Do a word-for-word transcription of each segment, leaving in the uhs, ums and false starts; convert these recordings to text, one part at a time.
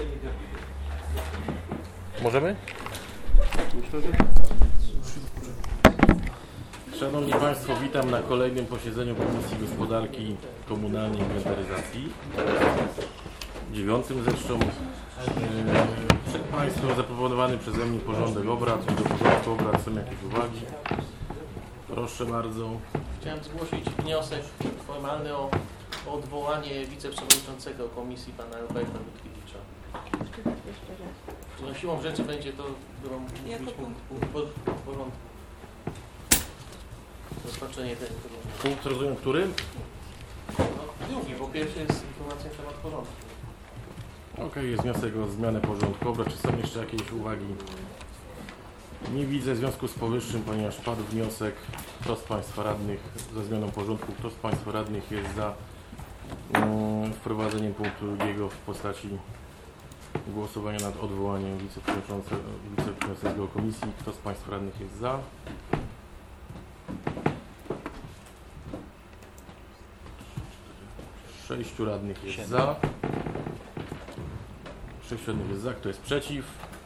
Możemy? Szanowni Państwo, witam na kolejnym posiedzeniu Komisji Gospodarki Komunalnej i Inwentaryzacji. Dziewiątym zresztą. Przed Państwem zaproponowany przeze mnie porządek obrad. Do porządku obrad są jakieś uwagi? Proszę bardzo. Chciałem zgłosić wniosek formalny o, o odwołanie wiceprzewodniczącego komisji pana Roberta Witkiewicza. No, siłą rzeczy będzie to być punkt porządku. Rozpatrzenie tego. Punkt, rozumiem, który? No, drugi, bo pierwszy jest informacja na temat porządku. Okej, okay, jest wniosek o zmianę porządku obrad. Czy są jeszcze jakieś uwagi? Nie widzę w związku z powyższym, ponieważ padł wniosek. Kto z Państwa radnych za zmianą porządku, kto z Państwa radnych jest za um, wprowadzeniem punktu drugiego w postaci głosowania nad odwołaniem wiceprzewodniczącego, wiceprzewodniczącego komisji? Kto z Państwa radnych jest za? Sześciu radnych jest za. Sześciu radnych jest za. Kto jest przeciw?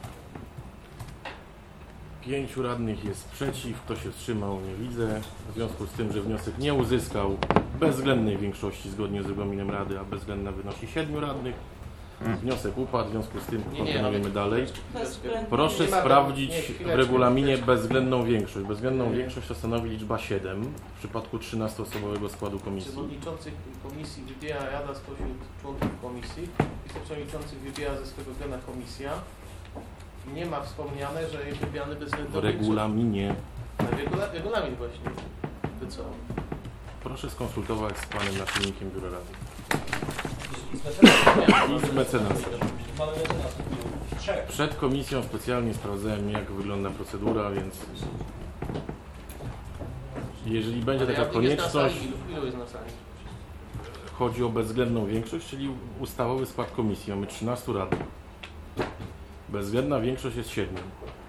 Pięciu radnych jest przeciw. Kto się wstrzymał? Nie widzę. W związku z tym, że wniosek nie uzyskał bezwzględnej większości zgodnie z regulaminem Rady, a bezwzględna wynosi siedmiu radnych, wniosek upadł. W związku z tym kontynuujemy dalej. Proszę sprawdzić w regulaminie bezwzględną większość. Bezwzględną większość to stanowi liczba siedem w przypadku trzynastoosobowego składu komisji. Przewodniczących komisji wybiera Rada spośród członków komisji. Wiceprzewodniczących wybiera ze swego grona komisja. Nie ma wspomniane, że jest wybierany bezwzględną w regulaminie. Na regula, regulamin właśnie. To co? Proszę skonsultować z panem naczelnikiem Biura Rady. I z mecenasem. Przed komisją specjalnie sprawdzałem, jak wygląda procedura, więc jeżeli będzie taka konieczność, chodzi o bezwzględną większość, czyli ustawowy skład komisji. Mamy trzynastu radnych. Bezwzględna większość jest siedmiu.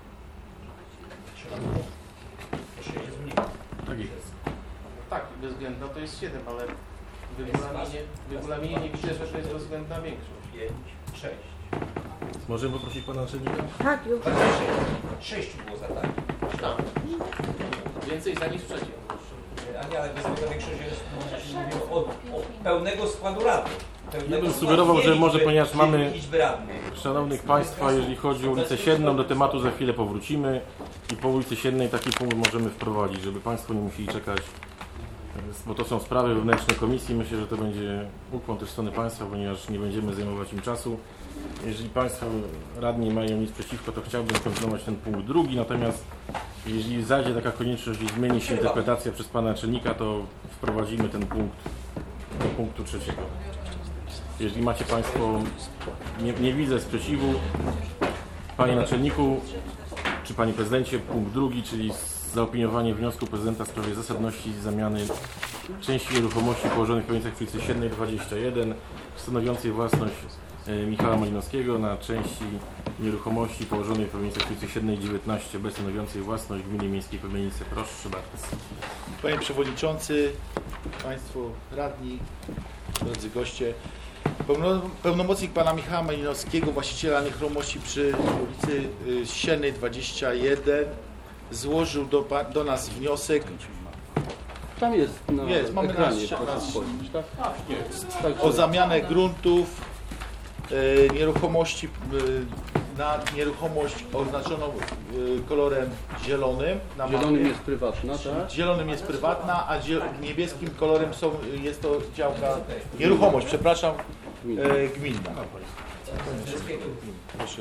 Tak jest. Tak, bezwzględna to jest siedem, ale w regulaminie, w regulaminie nie widzę, że to jest bezwzględna większość. pięć, sześć. Możemy poprosić pana naczelnika? Tak, już. sześć było za tak. Tak. Więcej za niż przeciw. A nie, ale bezwzględna większość jest no, od, od pełnego składu rady. Ja bym sugerował, że może, ponieważ mamy radnych. Szanownych Państwa, jeżeli chodzi o ulicę Siedmną, do tematu za chwilę powrócimy i po ulicy Siedmnej taki punkt możemy wprowadzić, żeby Państwo nie musieli czekać, bo to są sprawy wewnętrzne komisji. Myślę, że to będzie ukłon też strony Państwa, ponieważ nie będziemy zajmować im czasu. Jeżeli Państwo radni mają nic przeciwko, to chciałbym kontynuować ten punkt drugi, natomiast jeżeli zajdzie taka konieczność i zmieni się interpretacja przez Pana Naczelnika, to wprowadzimy ten punkt do punktu trzeciego. Jeżeli macie Państwo, nie, nie widzę sprzeciwu, Panie Naczelniku, czy Panie Prezydencie, punkt drugi, czyli zaopiniowanie wniosku Prezydenta w sprawie zasadności zamiany części nieruchomości położonych w granicach ulicy Siedmnej dwadzieścia jeden, stanowiącej własność Michała Malinowskiego na części nieruchomości położonej w granicach ulicy Siedmnej dziewiętnaście b, stanowiącej własność Gminy Miejskiej Pomienice. Proszę bardzo. Panie Przewodniczący, Państwo Radni, drodzy goście, pełnomocnik Pana Michała Malinowskiego, właściciela nieruchomości przy ulicy Siennej dwadzieścia jeden, złożył do, do nas wniosek. Tam jest na jest, mamy ekranie, nas, proszę nas, spojrzeć, tak? jest. Także O zamianę gruntów, e, nieruchomości e, na nieruchomość oznaczoną e, kolorem zielonym. Na zielonym mapie. jest prywatna, tak? Zielonym jest prywatna, a zie niebieskim kolorem są, jest to działka, nieruchomość, przepraszam, e, gminna. Proszę.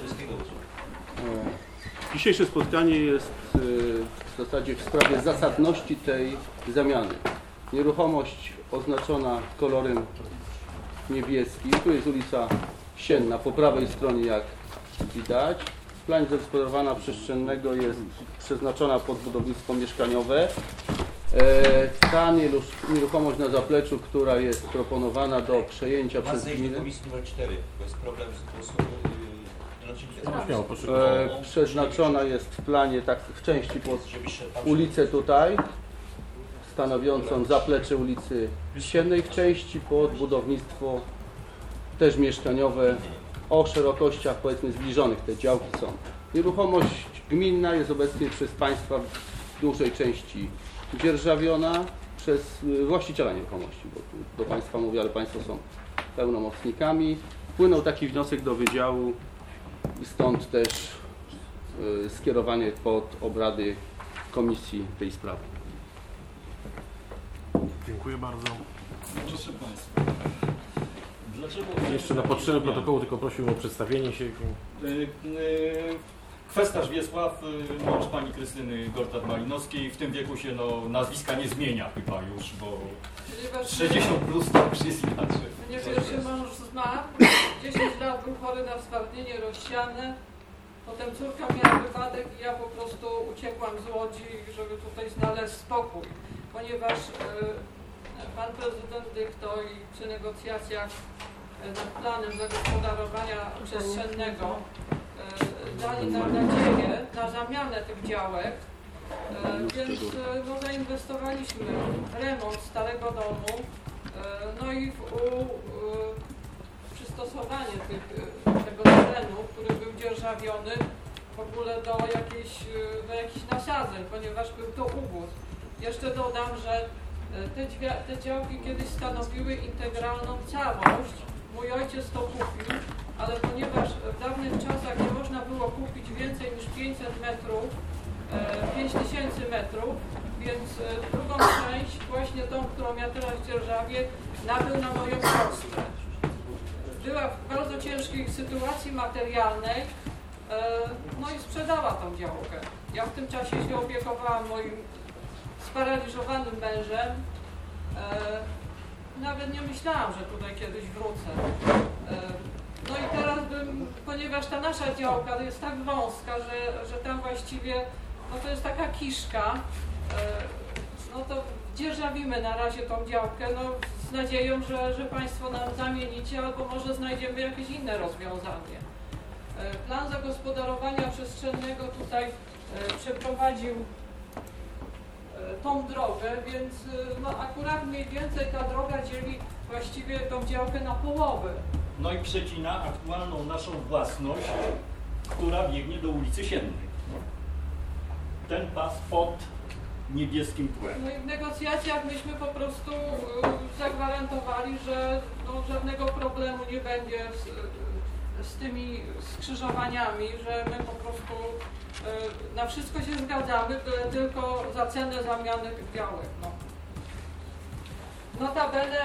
Dzisiejsze spotkanie jest w zasadzie w sprawie zasadności tej zamiany. Nieruchomość oznaczona kolorem niebieskim. Tu jest ulica Sienna, po prawej stronie jak widać. W planie zagospodarowania przestrzennego jest przeznaczona pod budownictwo mieszkaniowe. Ta nieruchomość na zapleczu, która jest proponowana do przejęcia przez gminę. numer cztery, to jest problem z głosowaniem. E, przeznaczona jest w planie, tak w części pod ulicę tutaj, stanowiącą zaplecze ulicy Siennej, w części pod budownictwo też mieszkaniowe o szerokościach powiedzmy zbliżonych, te działki są. Nieruchomość gminna jest obecnie przez Państwa w dużej części dzierżawiona przez właściciela nieruchomości, bo tu do Państwa mówię, ale Państwo są pełnomocnikami. Wpłynął taki wniosek do Wydziału i stąd też y, skierowanie pod obrady komisji tej sprawy. Dziękuję bardzo. Proszę Państwa, dlaczego... Jeszcze na potrzeby protokołu tylko prosiłbym o przedstawienie się. Y, y, Kwestarz Wiesław, y, mąż pani Krystyny Gortat-Malinowskiej, w tym wieku się no, nazwiska nie zmienia chyba już, bo sześćdziesiąt plus to już jest inaczej. Mnie pierwszy mąż zmarł, dziesięć lat był chory na wzwardnienie rozsiane, potem córka miała wypadek i ja po prostu uciekłam z Łodzi, żeby tutaj znaleźć spokój, ponieważ y, pan prezydent Dychto i przy negocjacjach y, nad planem zagospodarowania przestrzennego y, dali nam nadzieję na zamianę tych działek, y, więc y, no, zainwestowaliśmy w remont starego domu, no i w u, u, przystosowanie tych, tego terenu, który był dzierżawiony w ogóle do jakiejś, do jakichś nasadzeń, ponieważ był to ubóz. Jeszcze dodam, że te, dźwia, te działki kiedyś stanowiły integralną całość. Mój ojciec to kupił, ale ponieważ w dawnych czasach nie można było kupić więcej niż pięćset metrów, pięć tysięcy metrów, więc drugą część, właśnie tą, którą ja teraz dzierżawię, nabył na moją siostrę. Była w bardzo ciężkiej sytuacji materialnej, no i sprzedała tą działkę. Ja w tym czasie się opiekowałam moim sparaliżowanym mężem. Nawet nie myślałam, że tutaj kiedyś wrócę. No i teraz bym, ponieważ ta nasza działka jest tak wąska, że, że tam właściwie no to jest taka kiszka, no to dzierżawimy na razie tą działkę, no z nadzieją, że, że Państwo nam zamienicie albo może znajdziemy jakieś inne rozwiązanie. Plan zagospodarowania przestrzennego tutaj przeprowadził tą drogę, więc no akurat mniej więcej ta droga dzieli właściwie tą działkę na połowę. No i przecina aktualną naszą własność, która biegnie do ulicy Siennej. Ten pas pod niebieskim tłem. No i w negocjacjach myśmy po prostu zagwarantowali, że no, żadnego problemu nie będzie z, z tymi skrzyżowaniami, że my po prostu na wszystko się zgadzamy, byle tylko za cenę zamiany działek. No. Notabene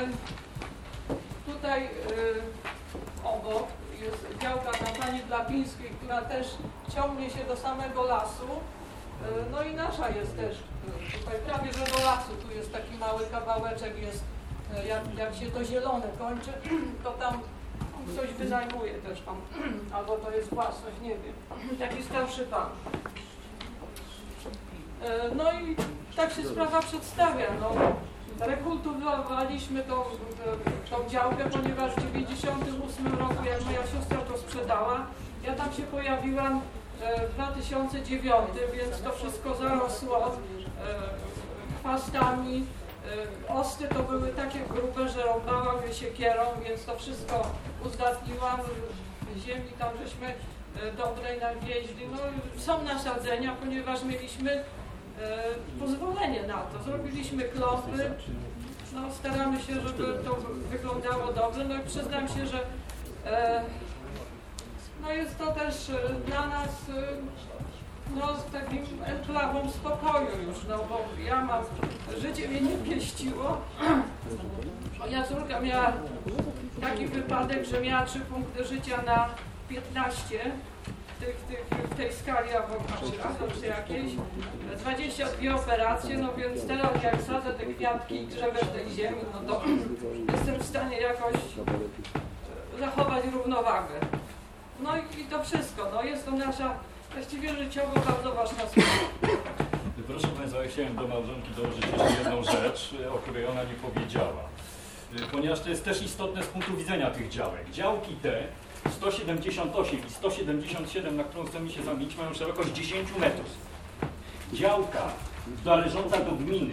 tutaj obok jest działka na pani Glapińskiej, która też ciągnie się do samego lasu. No i nasza jest też tutaj prawie że do lasu, tu jest taki mały kawałeczek, jest jak, jak się to zielone kończy, to tam ktoś wynajmuje też tam, albo to jest własność, nie wiem, taki starszy pan. No i tak się sprawa przedstawia. No, rekultywowaliśmy tą, tą działkę, ponieważ w dziewięćdziesiątym ósmym roku, jak moja siostra to sprzedała, ja tam się pojawiłam w dwa tysiące dziewiątym, więc to wszystko zarosło chwastami. Osty to były takie grube, że rąbałam je siekierą, więc to wszystko uzdatniłam. Ziemi tam żeśmy dobrej nawieźli. No, są nasadzenia, ponieważ mieliśmy pozwolenie na to. Zrobiliśmy klopy. No, staramy się, żeby to wyglądało dobrze. No i przyznam się, że no jest to też dla nas no, takim enklawą spokoju już, no bo ja mam, życie mnie nie pieściło. Moja córka miała taki wypadek, że miała trzy punkty życia na piętnaście tych, tych, w tej skali awansy jakiejś, dwadzieścia dwie operacje, no więc teraz jak sadzę te kwiatki i grzebę w tej ziemi, no to jestem w stanie jakoś zachować równowagę. No i, i to wszystko, no jest to nasza właściwie życiowo bardzo ważna sprawa. Proszę Państwa, ja chciałem do małżonki dołożyć jeszcze jedną rzecz, o której ona nie powiedziała. Ponieważ to jest też istotne z punktu widzenia tych działek. Działki te sto siedemdziesiąt osiem i sto siedemdziesiąt siedem, na którą chcemy się zamienić, mają szerokość dziesięć metrów. Działka należąca do gminy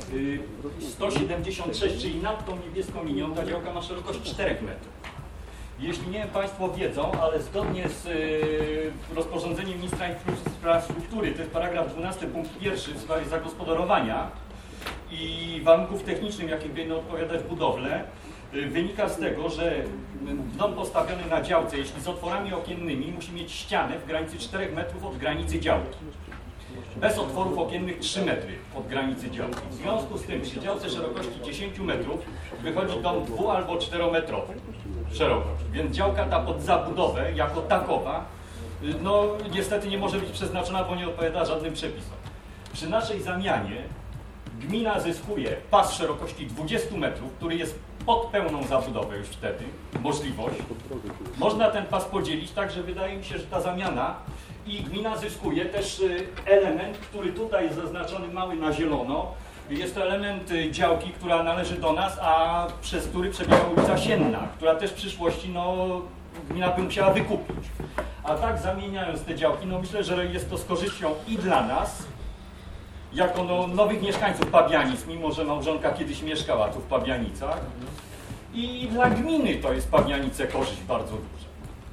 sto siedemdziesiąt sześć, czyli nad tą niebieską linią, ta działka ma szerokość cztery metrów. Jeśli nie wiem, Państwo wiedzą, ale zgodnie z y, rozporządzeniem ministra infrastruktury, to jest paragraf dwunasty punkt pierwszy w sprawie zagospodarowania i warunków technicznych, jakie powinny odpowiadać budowle, y, wynika z tego, że dom postawiony na działce, jeśli z otworami okiennymi, musi mieć ścianę w granicy czterech metrów od granicy działki. Bez otworów okiennych trzy metry od granicy działki. W związku z tym przy działce szerokości dziesięć metrów wychodzi dom dwu- albo czterometrowy szerokość. Więc działka ta pod zabudowę jako takowa no niestety nie może być przeznaczona, bo nie odpowiada żadnym przepisom. Przy naszej zamianie gmina zyskuje pas szerokości dwudziestu metrów, który jest pod pełną zabudowę już wtedy, możliwość. Można ten pas podzielić, także wydaje mi się, że ta zamiana i gmina zyskuje też element, który tutaj jest zaznaczony mały na zielono. Jest to element działki, która należy do nas, a przez który przebiega ulica Sienna, która też w przyszłości no, gmina by musiała wykupić. A tak zamieniając te działki, no myślę, że jest to z korzyścią i dla nas, jako no, nowych mieszkańców Pabianic, mimo że małżonka kiedyś mieszkała tu w Pabianicach, i dla gminy to jest Pabianice korzyść bardzo duża.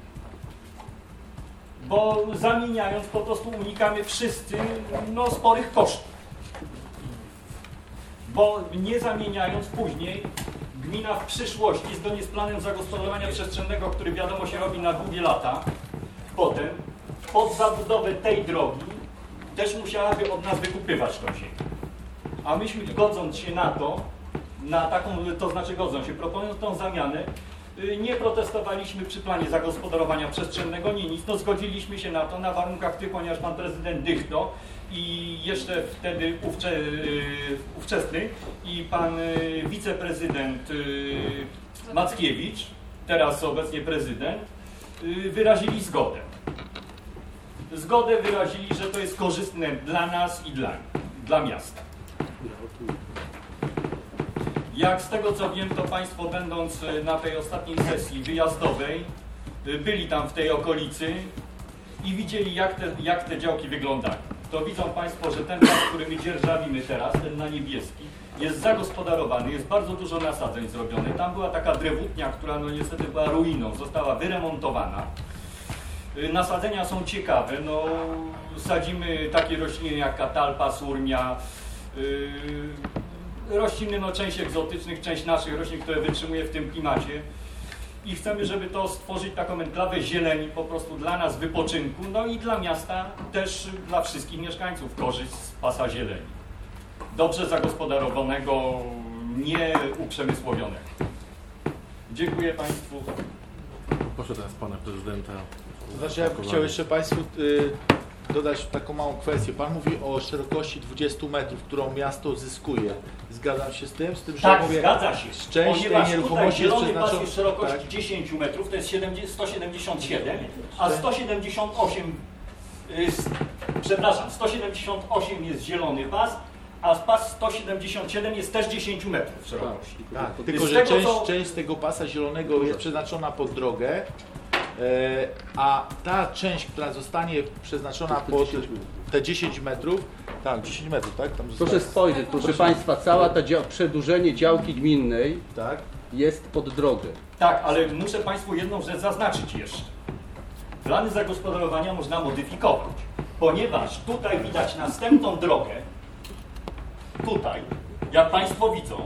Bo zamieniając po prostu unikamy wszyscy no, sporych kosztów. Bo nie zamieniając później gmina w przyszłości, zgodnie z planem zagospodarowania przestrzennego, który wiadomo się robi na długie lata, potem pod zabudowę tej drogi też musiałaby od nas wykupywać tą ziemię. A myśmy godząc się na to, na taką, to znaczy godząc się, proponując tą zamianę, nie protestowaliśmy przy planie zagospodarowania przestrzennego, nie nic, no zgodziliśmy się na to na warunkach tych, ponieważ pan prezydent Dychto i jeszcze wtedy ówcze, ówczesny i pan wiceprezydent Mackiewicz, teraz obecnie prezydent, wyrazili zgodę. Zgodę wyrazili, że to jest korzystne dla nas i dla, dla miasta. Jak z tego co wiem, to Państwo będąc na tej ostatniej sesji wyjazdowej byli tam w tej okolicy i widzieli jak te, jak te działki wyglądają. To widzą Państwo, że ten las, który my dzierżawimy teraz, ten na niebieski, jest zagospodarowany, jest bardzo dużo nasadzeń zrobione. Tam była taka drewutnia, która no niestety była ruiną, została wyremontowana. Nasadzenia są ciekawe, no sadzimy takie rośliny jak katalpa, surmia, yy, rośliny, no część egzotycznych, część naszych roślin, które wytrzymuje w tym klimacie. I chcemy, żeby to stworzyć taką enklawę zieleni po prostu dla nas wypoczynku, no i dla miasta też dla wszystkich mieszkańców korzyść z pasa zieleni. Dobrze zagospodarowanego, nie uprzemysłowionego. Dziękuję Państwu. Proszę teraz Pana Prezydenta. To znaczy ja bym chciał jeszcze Państwu y, dodać taką małą kwestię. Pan mówi o szerokości dwudziestu metrów, którą miasto zyskuje. Zgadzam się z tym? Z tym, że Tak, mówię, zgadza się. z części tej Ponieważ tutaj nieruchomości jest zielony pas przeznaczona... jest szerokości tak. dziesięć metrów, to jest sto siedemdziesiąt siedem, a sto siedemdziesiąt osiem, y, przepraszam, sto siedemdziesiąt osiem jest zielony pas, a pas sto siedemdziesiąt siedem jest też dziesięć metrów szerokości. Tak, tylko Z że tego, część, co- część z tego pasa zielonego jest przeznaczona pod drogę, e, a ta część, która zostanie przeznaczona pod te dziesięć metrów, tak, dziesięć metrów, tak? Tam Proszę zostaje, spojrzeć, proszę Państwa, cała ta dzia- przedłużenie działki gminnej tak? jest pod drogę. Tak, ale muszę Państwu jedną rzecz zaznaczyć jeszcze. Plany zagospodarowania można modyfikować, ponieważ tutaj widać następną drogę, tutaj, jak Państwo widzą,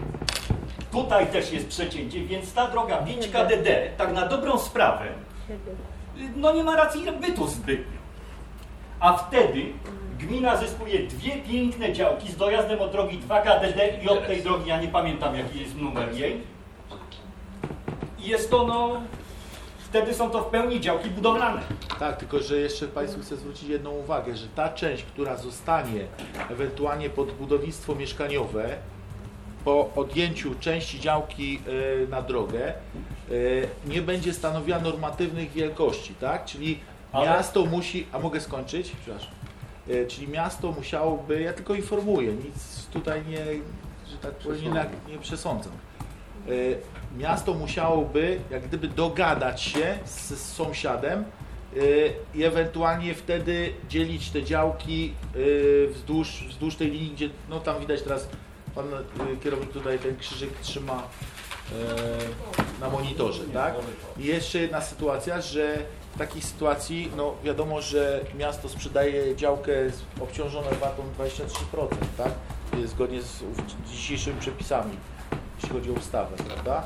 tutaj też jest przecięcie, więc ta droga pięć K D D, tak na dobrą sprawę, no nie ma racji bytu zbytnio. A wtedy gmina zyskuje dwie piękne działki z dojazdem od drogi dwa K D D i od tej drogi, ja nie pamiętam jaki jest numer jej. I jest to no, wtedy są to w pełni działki budowlane. Tak, tylko że jeszcze Państwu chcę zwrócić jedną uwagę, że ta część, która zostanie ewentualnie pod budownictwo mieszkaniowe, po odjęciu części działki y, na drogę, y, nie będzie stanowiła normatywnych wielkości, tak? Czyli Ale- miasto musi, a mogę skończyć? Przepraszam. Y, czyli miasto musiałoby, ja tylko informuję, nic tutaj nie, że tak powiem, nie, nie przesądzam. Y, miasto musiałoby jak gdyby dogadać się z, z sąsiadem y, i ewentualnie wtedy dzielić te działki y, wzdłuż, wzdłuż tej linii, gdzie no tam widać teraz pan y, kierownik tutaj ten krzyżyk trzyma e, na monitorze, tak? I jeszcze jedna sytuacja, że w takiej sytuacji, no wiadomo, że miasto sprzedaje działkę z- obciążoną vatą dwadzieścia trzy procent, tak? Zgodnie z z dzisiejszymi przepisami, jeśli chodzi o ustawę, prawda?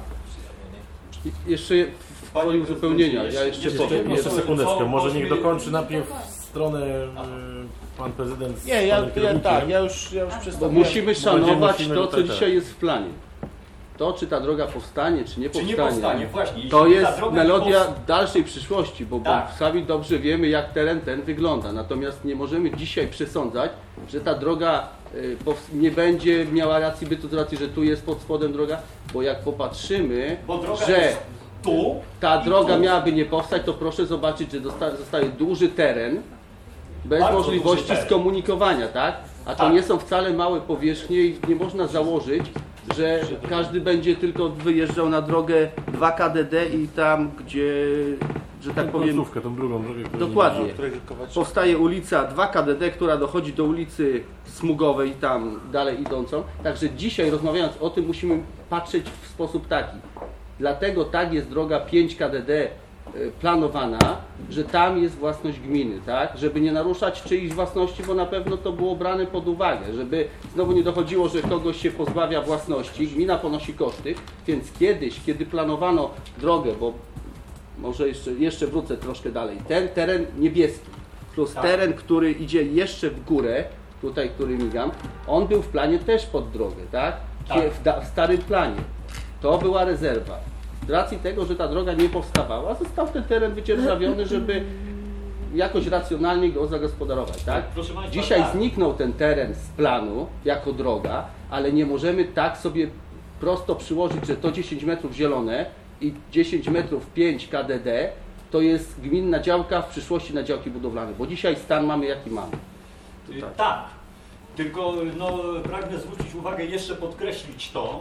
I jeszcze w woli uzupełnienia, ja jeszcze powiem. Jeszcze Jest, sekundeczkę, może niech Co- dokończy najpierw stronę y, pan prezydent z Nie, ja, panem ja kierownikiem. tak, ja już, ja już bo przedstawiłem. musimy szanować musimy to, co tutaj dzisiaj teraz. jest w planie. To, czy ta droga powstanie, czy nie Czy nie powstanie, powstanie, właśnie. Jeśli to ta jest droga nie melodia powsta- dalszej przyszłości, bo, Tak. bo sami dobrze wiemy, jak teren ten wygląda. Natomiast nie możemy dzisiaj przesądzać, że ta droga y, pows- nie będzie miała racji bytu z racji, że tu jest pod spodem droga, bo jak popatrzymy, Bo droga że jest tu ta i droga tu. miałaby nie powstać, to proszę zobaczyć, że dosta- zostaje duży teren bez Bardzo możliwości duży teren. skomunikowania, tak? A to Tak. nie są wcale małe powierzchnie i nie można założyć, że każdy będzie tylko wyjeżdżał na drogę dwa K D D i tam, gdzie, że tak Tą powiem, końcówkę, tą drugą drogę, której nie dokładnie. ma. Którego Kowalczyk- powstaje ulica dwa K D D, która dochodzi do ulicy Smugowej, tam dalej idącą. Także dzisiaj, rozmawiając o tym, musimy patrzeć w sposób taki. Dlatego tak jest droga pięć K D D y, planowana, że tam jest własność gminy, tak? Żeby nie naruszać czyjejś własności, bo na pewno to było brane pod uwagę, żeby znowu nie dochodziło, że kogoś się pozbawia własności, gmina ponosi koszty, więc kiedyś, kiedy planowano drogę, bo może jeszcze, jeszcze wrócę troszkę dalej, ten teren niebieski plus Tak. teren, który idzie jeszcze w górę, tutaj, który migam, on był w planie też pod drogę, tak? Tak. W, da, w starym planie. To była rezerwa. Z racji tego, że ta droga nie powstawała, został ten teren wydzierżawiony, żeby jakoś racjonalnie go zagospodarować, tak? Proszę państwa, Dzisiaj tak. zniknął ten teren z planu jako droga, ale nie możemy tak sobie prosto przyłożyć, że to dziesięć metrów zielone i dziesięć metrów pięć K D D to jest gminna działka, w przyszłości na działki budowlane, bo dzisiaj stan mamy jaki mamy. Y, Tak. Tylko no, pragnę zwrócić uwagę, jeszcze podkreślić to,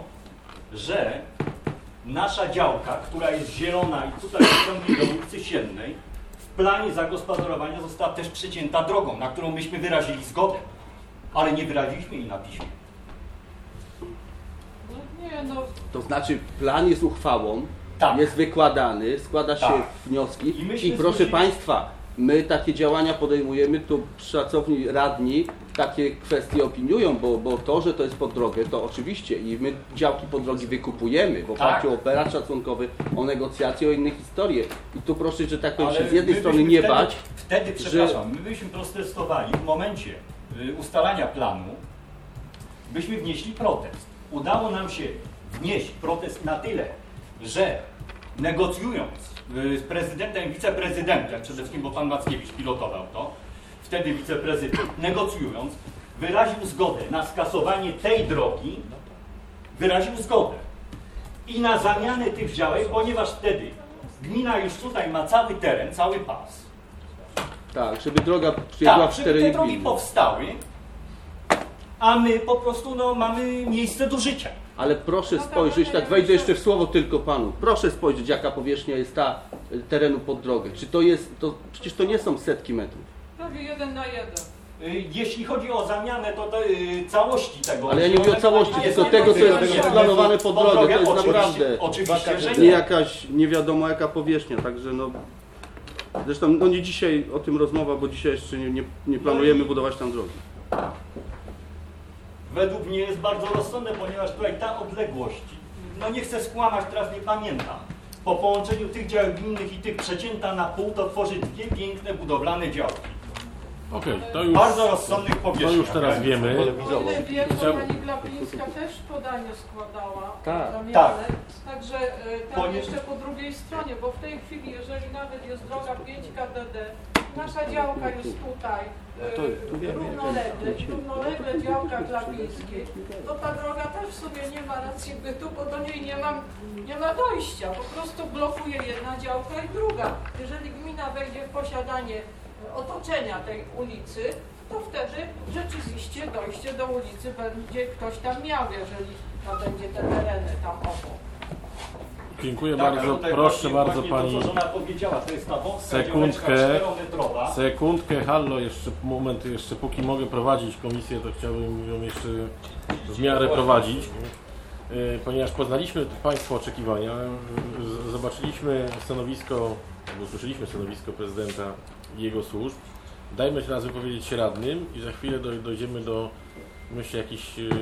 że nasza działka, która jest zielona i tutaj ciągnie do ulicy Siennej, w planie zagospodarowania została też przecięta drogą, na którą myśmy wyrazili zgodę, ale nie wyraziliśmy jej na piśmie. No nie, no To znaczy plan jest uchwałą, Tak. jest wykładany, składa się Tak. wnioski I i, myśmy proszę zgłosili- Państwa, my takie działania podejmujemy, tu szacowni radni takie kwestie opiniują, bo, bo to, że to jest pod drogę, to oczywiście i my działki pod drogi wykupujemy w oparciu Tak. o operat szacunkowy, o negocjacje, o inne historie. I tu proszę, że tak powiem, Ale się z jednej my strony byśmy nie wtedy, bać, Wtedy, przepraszam, my byśmy protestowali w momencie y, ustalania planu, byśmy wnieśli protest. Udało nam się wnieść protest na tyle, że negocjując y, z prezydentem i wiceprezydentem, przede wszystkim, bo pan Mackiewicz pilotował to, wtedy wiceprezydent, negocjując, wyraził zgodę na skasowanie tej drogi, wyraził zgodę i na zamianę tych działek, ponieważ wtedy gmina już tutaj ma cały teren, cały pas. tak, żeby droga przyjechała Tak, w żeby te terenie drogi gminy. powstały, a my po prostu no, mamy miejsce do życia. Ale proszę No to spojrzeć, może tak wejdę jeszcze- jeszcze w słowo tylko Panu. Proszę spojrzeć, jaka powierzchnia jest ta y, terenu pod drogę. Czy to jest, to przecież to nie są setki metrów. prawie jeden na jeden. Y, Jeśli chodzi o zamianę, to, to y, całości tego. Ale ja nie mówię o całości, Ale tylko jest tego, co jest tego- planowane pod drogę. To jest oczywiście, naprawdę Oczywiście, że nie nie. jakaś nie wiadomo jaka powierzchnia, także no... Zresztą no nie dzisiaj o tym rozmowa, bo dzisiaj jeszcze nie, nie, nie planujemy budować tam drogi. Według mnie jest bardzo rozsądne, ponieważ tutaj ta odległość, no nie chcę skłamać, teraz nie pamiętam, po połączeniu tych działek gminnych i tych przecięta na pół, to tworzy dwie piękne budowlane działki. Okej, to już, Bardzo rozsądnych to powierzchni. już teraz wiemy. O ile wiem, to Chciałbym- pani Glapińska też podanie składała. Tak. zamianę. Tak. Także y, tam Ponie- jeszcze po drugiej stronie, bo w tej chwili, jeżeli nawet jest droga pięć K D D, nasza działka jest tutaj, y, to- tu wiemy, równolegle, i równolegle działka Glapińskiej, to ta droga też w sobie nie ma racji bytu, bo do niej nie ma, nie ma dojścia. Po prostu blokuje jedna działka i druga. Jeżeli gmina wejdzie w posiadanie otoczenia tej ulicy, to wtedy rzeczywiście dojście do ulicy będzie ktoś tam miał, jeżeli nabędzie te tereny tam obok. Dziękuję Tak, a bardzo, tutaj proszę właśnie- bardzo właśnie pani. To, co żona powiedziała, to jest ta wąska Sekundkę. działeczka czterometrowa. Sekundkę, hallo, jeszcze moment, jeszcze póki mogę prowadzić komisję, to chciałbym ją jeszcze w miarę prowadzić. y, ponieważ poznaliśmy Państwa oczekiwania, z- zobaczyliśmy stanowisko, albo usłyszeliśmy stanowisko prezydenta i jego służb, dajmy teraz wypowiedzieć się radnym i za chwilę doj- dojdziemy do, myślę, jakiś, y,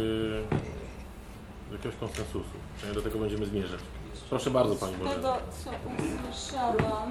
do jakiegoś konsensusu. Przynajmniej do tego będziemy zmierzać. Proszę bardzo, Pani Z Bożena. tego, co usłyszałam,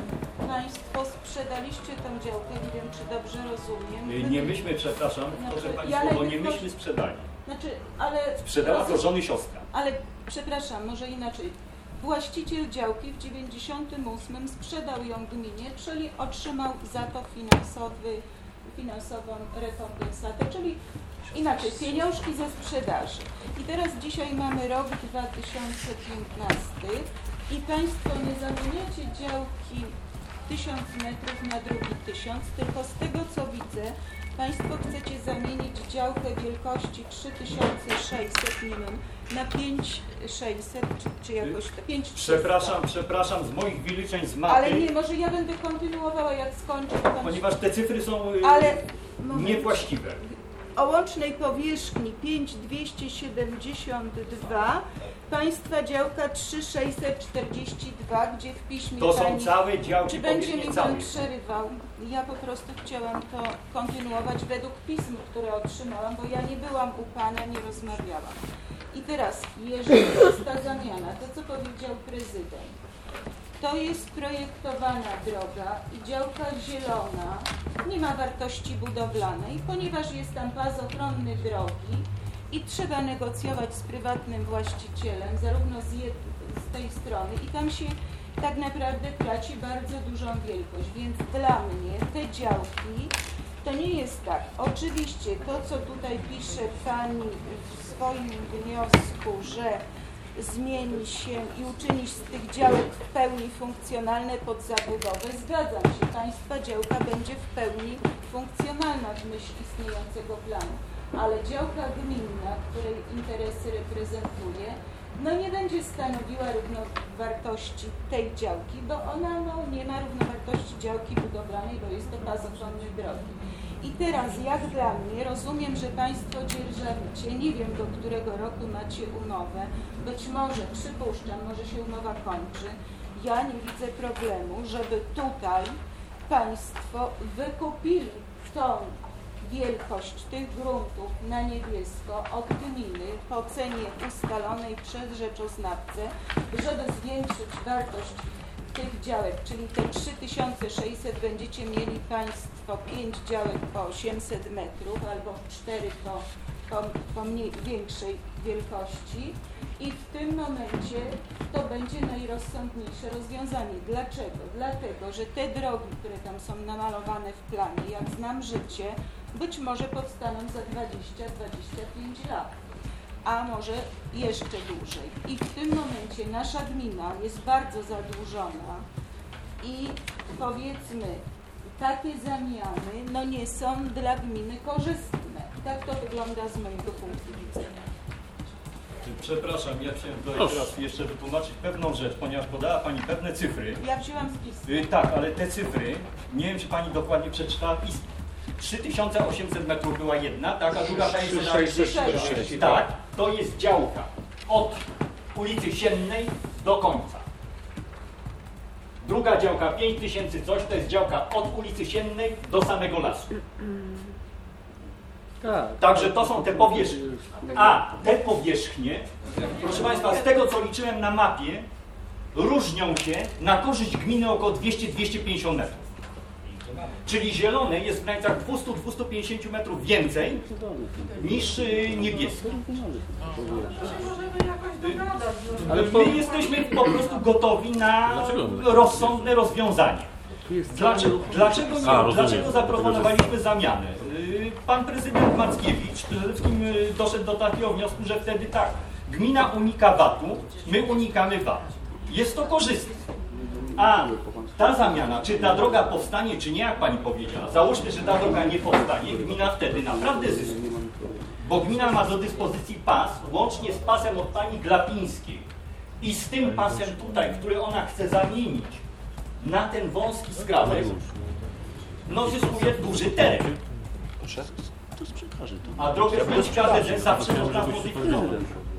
Państwo sprzedaliście tę działkę, nie wiem, czy dobrze rozumiem. Nie myśmy, przepraszam, proszę Znaczy, Państwa, ja bo nie najpierw- myśmy sprzedali. Znaczy, ale... Sprzedała to żony siostra. Ale, przepraszam, może inaczej. Właściciel działki w dziewięćdziesiątym ósmym sprzedał ją gminie, czyli otrzymał za to finansowy, finansową rekompensatę, czyli inaczej, pieniążki ze sprzedaży. I teraz dzisiaj mamy rok dwa tysiące piętnasty i Państwo nie zamieniacie działki tysiąc metrów na drugi tysiąc, tylko z tego co widzę, Państwo chcecie zamienić działkę wielkości trzy tysiące sześćset minimum na pięć tysięcy sześćset, czy, czy jakoś to pięć tysięcy trzysta. Przepraszam, przepraszam, z moich wyliczeń z mapy, Ale nie, może ja będę kontynuowała, jak skończę. to pan- ponieważ te cyfry są y, Ale moment. niewłaściwe. O łącznej powierzchni pięć tysięcy dwieście siedemdziesiąt dwa, Państwa działka trzy tysiące sześćset czterdzieści dwa, gdzie w piśmie To są pani... całe działki, Czy będzie powierzchnie mi Pan całej. przerywał? Ja po prostu chciałam to kontynuować według pism, które otrzymałam, bo ja nie byłam u Pana, nie rozmawiałam. I teraz, jeżeli jest ta zamiana, to co powiedział prezydent, to jest projektowana droga i działka zielona nie ma wartości budowlanej, ponieważ jest tam pas ochronny drogi i trzeba negocjować z prywatnym właścicielem, zarówno z, jed, z tej strony i tam się tak naprawdę traci bardzo dużą wielkość, więc dla mnie te działki to nie jest tak. Oczywiście to, co tutaj pisze Pani w swoim wniosku, że zmieni się i uczyni z tych działek w pełni funkcjonalne pod zabudowę. Zgadzam się, Państwa działka będzie w pełni funkcjonalna w myśl istniejącego planu, ale działka gminna, której interesy reprezentuje, no nie będzie stanowiła równowartości tej działki, bo ona no, nie ma równowartości działki budowlanej, bo jest to pas ochronny drogi. I teraz, jak dla mnie, rozumiem, że Państwo dzierżawicie, nie wiem do którego roku macie umowę, być może, przypuszczam, może się umowa kończy, ja nie widzę problemu, żeby tutaj Państwo wykupili tą wielkość tych gruntów na niebiesko od gminy po cenie ustalonej przez rzeczoznawcę, żeby zwiększyć wartość tych działek, czyli te trzy tysiące sześćset będziecie mieli Państwo pięć działek po osiemset metrów albo cztery po, po, po mniej, większej wielkości i w tym momencie to będzie najrozsądniejsze rozwiązanie. Dlaczego? Dlatego, że te drogi, które tam są namalowane w planie, jak znam życie, być może powstaną za dwadzieścia do dwudziestu pięciu lat, a może jeszcze dłużej. I w tym momencie nasza gmina jest bardzo zadłużona i powiedzmy, takie zamiany no nie są dla gminy korzystne. Tak to wygląda z mojego punktu widzenia. Przepraszam, ja chciałem tutaj Proszę. teraz jeszcze wytłumaczyć pewną rzecz, ponieważ podała Pani pewne cyfry. Ja wzięłam spis. Y, tak, ale te cyfry, nie wiem czy Pani dokładnie przeczytała, PiS. trzy tysiące osiemset metrów była jedna, tak, a druga ta jest trzy tysiące sześćset czterdzieści. tak, to jest działka od ulicy Siennej do końca. Druga działka pięć tysięcy coś, to jest działka od ulicy Siennej do samego lasu. Tak. Także to są te powierzchnie. A te powierzchnie, proszę Państwa, z tego co liczyłem na mapie, różnią się na korzyść gminy około dwieście do dwustu pięćdziesięciu metrów. Czyli zielone jest w granicach dwieście do dwustu pięćdziesięciu metrów więcej niż y, niebieskie. Możemy jakoś dogadać. no. Ale my jesteśmy po prostu gotowi na rozsądne rozwiązanie. Dlaczego, dlaczego, nie, A, rozumiem. dlaczego zaproponowaliśmy zamianę? Y, Pan prezydent Mackiewicz przede wszystkim y, doszedł do takiego wniosku, że wtedy tak, gmina unika vatu, my unikamy vatu. Jest to korzystne. A ta zamiana, czy ta droga powstanie, czy nie, jak Pani powiedziała, załóżmy, że ta droga nie powstanie, gmina wtedy naprawdę zyskuje. Bo gmina ma do dyspozycji pas, łącznie z pasem od Pani Glapińskiej i z tym pasem tutaj, który ona chce zamienić na ten wąski skrawek, no zyskuje duży teren. Proszę? To przekażę to. A drogę z P Z zawsze można modyfikować.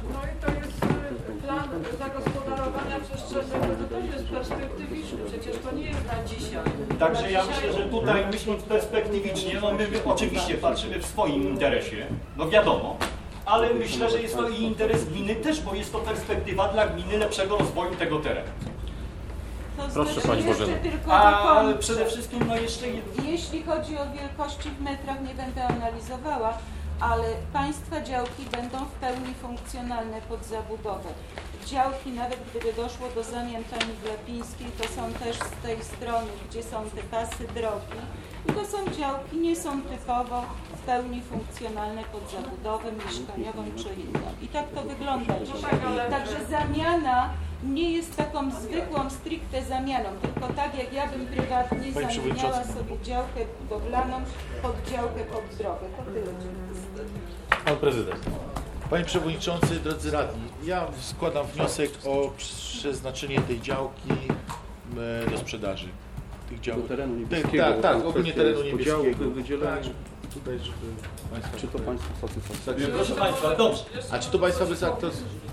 No i to jest y, plan zagospodarowania przestrzennego, to też jest perspektywiczny, przecież to nie jest na dzisiaj. Także Na ja dzisiaj- myślę, że tutaj myśląc perspektywicznie, no my oczywiście patrzymy w swoim interesie, no wiadomo, ale myślę, że jest to i interes gminy też, bo jest to perspektywa dla gminy lepszego rozwoju tego terenu. To Proszę, znaczy, pani jeszcze Bożena. tylko A dokończę. przede wszystkim no jeszcze jedno. Jeśli chodzi o wielkości w metrach, nie będę analizowała, ale państwa działki będą w pełni funkcjonalne pod zabudowę. Działki, nawet gdyby doszło do zamian pani Glapińskiej, to są też z tej strony, gdzie są te pasy drogi. I to są działki, nie są typowo w pełni funkcjonalne pod zabudowę mieszkaniową czy inną. I tak to wygląda dzisiaj. Także zamiana nie jest taką zwykłą, stricte zamianą, tylko tak jak ja bym prywatnie zamieniała sobie działkę budowlaną pod działkę pod drogę. To tyle. Pan prezydent. Panie Przewodniczący, drodzy radni, ja składam wniosek o przeznaczenie tej działki e, do sprzedaży. Tych Do działek. terenu Tak, niebieskiego. tak, bo tak, tam ogólnie kwestia terenu jest podziału, niebieskiego. wydzielenia. Tak, żeby tutaj, żeby Państwo... Czy to Państwo satysfakcjonuje? Proszę Państwa, dobrze. A czy to Państwa by to...